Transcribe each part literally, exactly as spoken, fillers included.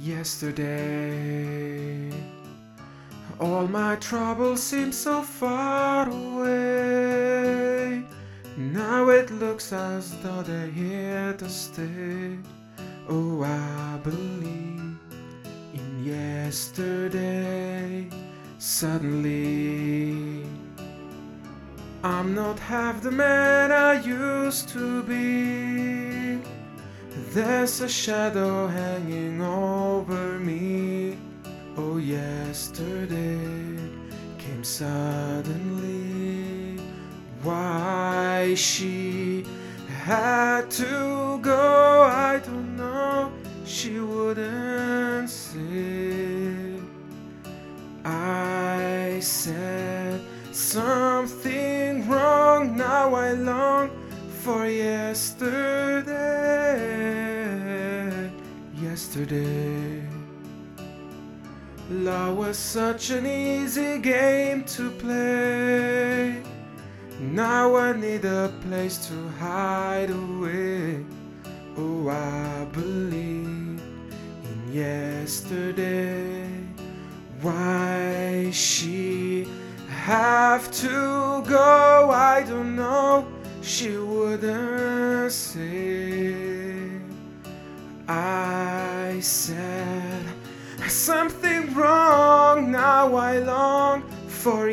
Yesterday, all my troubles seem so far away. Now it looks as though they're here to stay. Oh, I believe in yesterday. Suddenly, I'm not half the man I used to be. There's a shadow hanging over me. Oh, yesterday came suddenly. Why she had to go, I don't know. She wouldn't say. I said something wrong. Now I long for yesterday. Yesterday, love was such an easy game to play. Now I need a place to hide away. Oh, I believe in yesterday. Why she have to go, I don't know. She wouldn't say. I said something wrong. Now I long for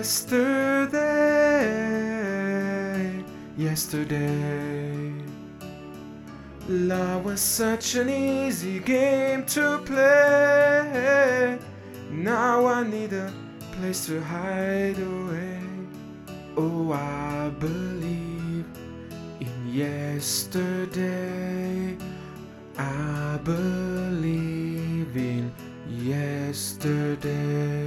yesterday. Yesterday, love was such an easy game to play. Now I need a place to hide away. Oh, I believe in yesterday. I believe in yesterday.